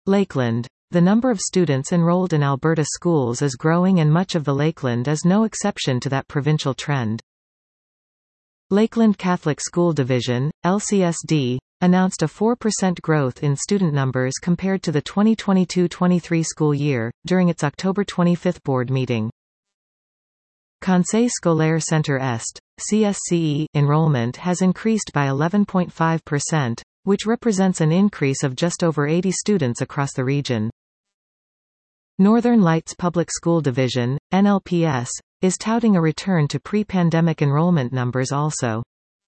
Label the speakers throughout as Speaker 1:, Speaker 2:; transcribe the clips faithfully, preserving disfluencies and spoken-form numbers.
Speaker 1: Lakeland. The number of students enrolled in Alberta schools is growing, and much of the Lakeland is no exception to that provincial trend. Lakeland Catholic School Division, L C S D, announced a four percent growth in student numbers compared to the twenty twenty-two twenty-three school year, during its October twenty-fifth board meeting. Conseil Scolaire Centre Est, C S C E, enrollment has increased by eleven point five percent, which represents an increase of just over eighty students across the region. Northern Lights Public School Division, N L P S, is touting a return to pre-pandemic enrollment numbers also.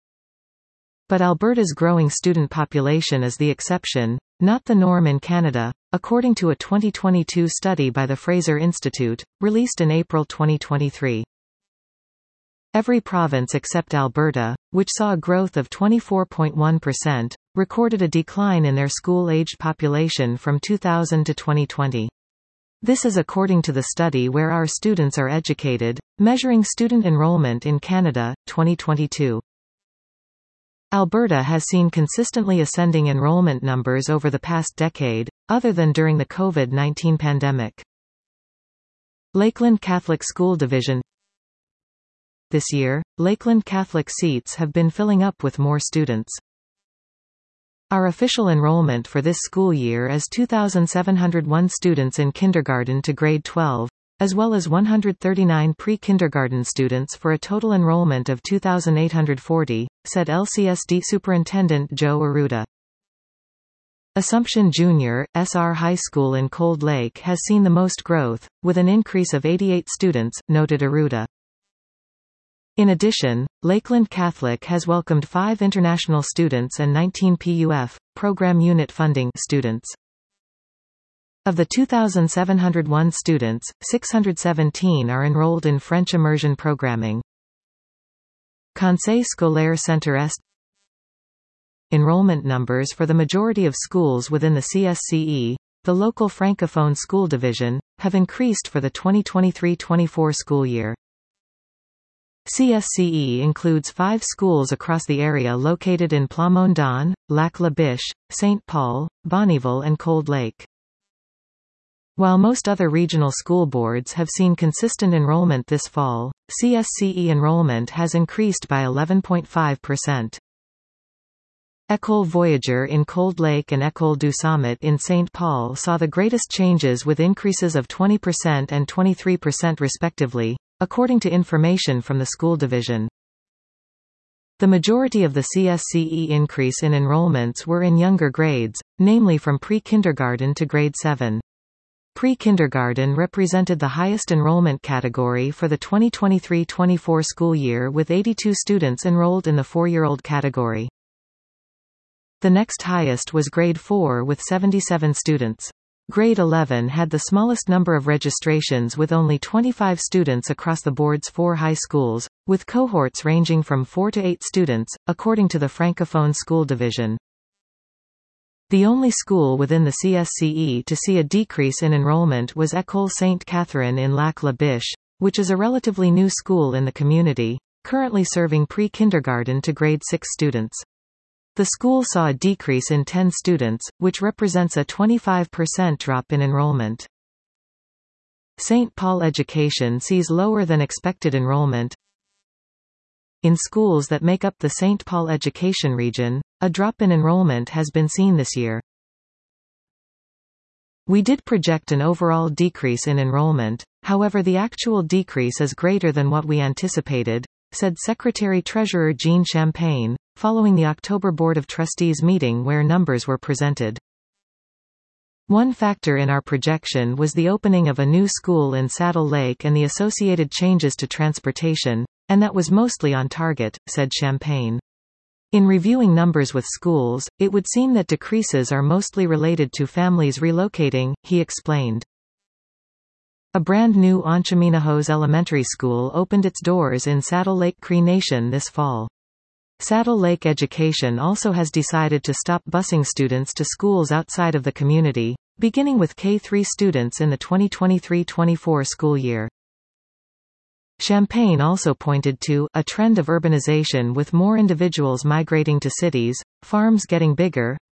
Speaker 1: But Alberta's growing student population is the exception, not the norm in Canada, according to a twenty twenty-two study by the Fraser Institute, released in April twenty twenty-three. Every province except Alberta, which saw a growth of twenty-four point one percent, recorded a decline in their school-aged population from two thousand to twenty twenty. This is according to the study Where Our Students Are Educated, Measuring Student Enrollment in Canada, twenty twenty-two. Alberta has seen consistently ascending enrollment numbers over the past decade, other than during the COVID nineteen pandemic. Lakeland Catholic School Division. This year, Lakeland Catholic seats have been filling up with more students. Our official enrollment for this school year is two thousand seven hundred one students in kindergarten to grade twelve, as well as one hundred thirty-nine pre-kindergarten students for a total enrollment of two thousand eight hundred forty, said L C S D Superintendent Joe Arruda. Assumption Junior, S R High School in Cold Lake has seen the most growth, with an increase of eighty-eight students, noted Arruda. In addition, Lakeland Catholic has welcomed five international students and nineteen P U F, program unit funding, students. Of the two thousand seven hundred one students, six hundred seventeen are enrolled in French immersion programming. Conseil Scolaire Centre Est. Enrollment numbers for the majority of schools within the C S C E, the local Francophone school division, have increased for the twenty twenty-three twenty-four school year. C S C E includes five schools across the area located in Plamondon, Lac-La-Biche, Saint Paul, Bonnyville and Cold Lake. While most other regional school boards have seen consistent enrollment this fall, C S C E enrollment has increased by eleven point five percent. École Voyageur in Cold Lake and École du Summit in Saint Paul saw the greatest changes, with increases of twenty percent and twenty-three percent respectively, according to information from the school division. The majority of the C S C E increase in enrollments were in younger grades, namely from pre-kindergarten to grade seven. Pre-kindergarten represented the highest enrollment category for the twenty twenty-three twenty-four school year, with eighty-two students enrolled in the four-year-old category. The next highest was grade four with seventy-seven students. Grade eleven had the smallest number of registrations, with only twenty-five students across the board's four high schools, with cohorts ranging from four to eight students, according to the Francophone School Division. The only school within the C S C E to see a decrease in enrollment was École Sainte Catherine in Lac-La-Biche, which is a relatively new school in the community, currently serving pre-kindergarten to grade six students. The school saw a decrease in ten students, which represents a twenty-five percent drop in enrollment. Saint Paul Education sees lower than expected enrollment. In schools that make up the Saint Paul Education region, a drop in enrollment has been seen this year. We did project an overall decrease in enrollment, however the actual decrease is greater than what we anticipated, said Secretary-Treasurer Jean Champagne, following the October Board of Trustees meeting where numbers were presented. One factor in our projection was the opening of a new school in Saddle Lake and the associated changes to transportation, and that was mostly on target, said Champagne. In reviewing numbers with schools, it would seem that decreases are mostly related to families relocating, he explained. A brand new Anchaminahos Elementary School opened its doors in Saddle Lake Cree Nation this fall. Saddle Lake Education also has decided to stop busing students to schools outside of the community, beginning with K three students in the twenty twenty-three twenty-four school year. Champagne also pointed to a trend of urbanization, with more individuals migrating to cities, farms getting bigger,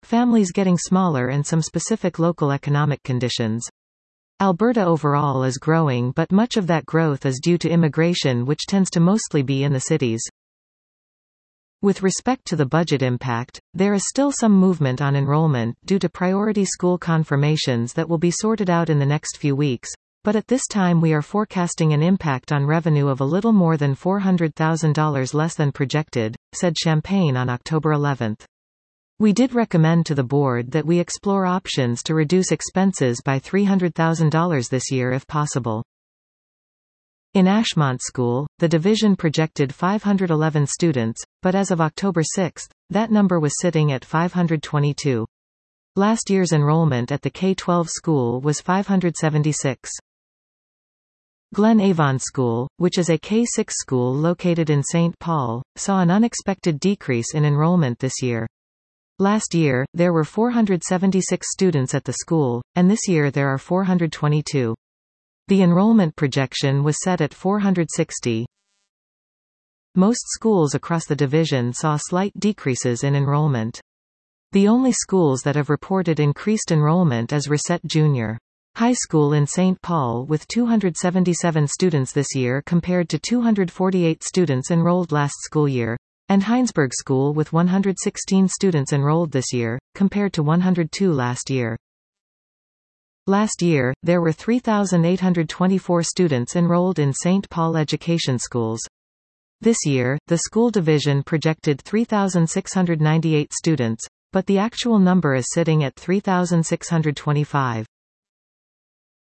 Speaker 1: families getting smaller and some specific local economic conditions. Alberta overall is growing, but much of that growth is due to immigration, which tends to mostly be in the cities. With respect to the budget impact, there is still some movement on enrollment due to priority school confirmations that will be sorted out in the next few weeks, but at this time we are forecasting an impact on revenue of a little more than four hundred thousand dollars less than projected, said Champagne on October eleventh. We did recommend to the board that we explore options to reduce expenses by three hundred thousand dollars this year if possible. In Ashmont School, the division projected five hundred eleven students, but as of October sixth, that number was sitting at five hundred twenty-two. Last year's enrollment at the K twelve school was five hundred seventy-six. Glen Avon School, which is a K six school located in Saint Paul, saw an unexpected decrease in enrollment this year. Last year, there were four hundred seventy-six students at the school, and this year there are four hundred twenty-two. The enrollment projection was set at four hundred sixty. Most schools across the division saw slight decreases in enrollment. The only schools that have reported increased enrollment is Reset Junior High School in Saint Paul with two hundred seventy-seven students this year compared to two hundred forty-eight students enrolled last school year, and Heinsberg School with one hundred sixteen students enrolled this year, compared to one hundred two last year. Last year, there were three thousand eight hundred twenty-four students enrolled in Saint Paul education schools. This year, the school division projected three thousand six hundred ninety-eight students, but the actual number is sitting at three thousand six hundred twenty-five.